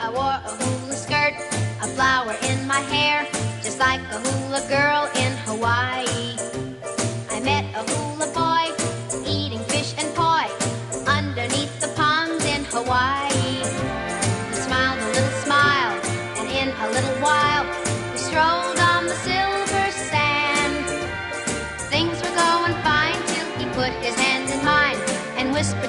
I wore a hula skirt, a flower in my hair, just like a hula girl in Hawaii. I met a hula boy eating fish and poi underneath the palms in Hawaii. He smiled a little smile, and in a little while we strolled on the silver sand. Things were going fine till he put his hand in mine and whispered